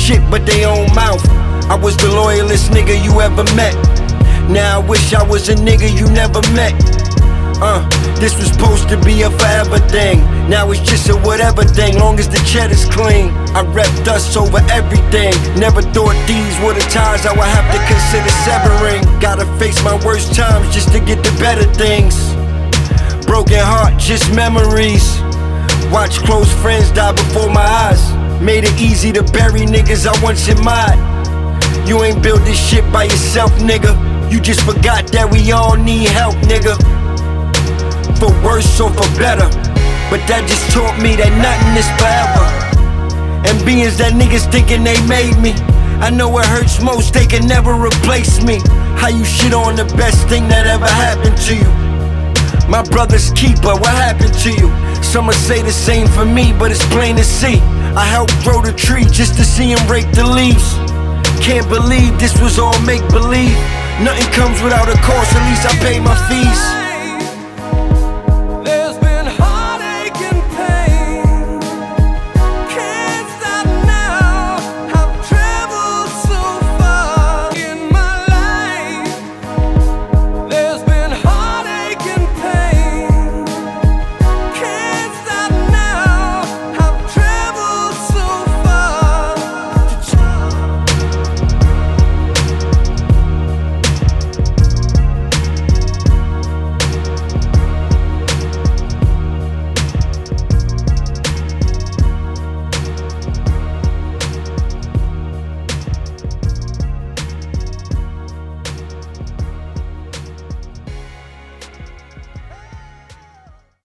shit but they own mouth. I was the loyalest nigga you ever met. Now I wish I was a nigga you never met. This was supposed to be a forever thing. Now it's just a whatever thing, long as the cheddar's clean. I rep dust over everything. Never thought these were the times I would have to consider severing. Gotta face my worst times just to get the better things. Broken heart, just memories. Watch close friends die before my eyes. Made it easy to bury niggas I once admired. You ain't built this shit by yourself, nigga. You just forgot that we all need help, nigga. For worse or for better. But that just taught me that nothing is forever. And beings that niggas thinking they made me, I know it hurts most, they can never replace me. How you shit on the best thing that ever happened to you? My brother's keeper, what happened to you? Some would say the same for me, but it's plain to see. I helped grow the tree just to see him rake the leaves. Can't believe this was all make-believe. Nothing comes without a cost, at least I pay my fees.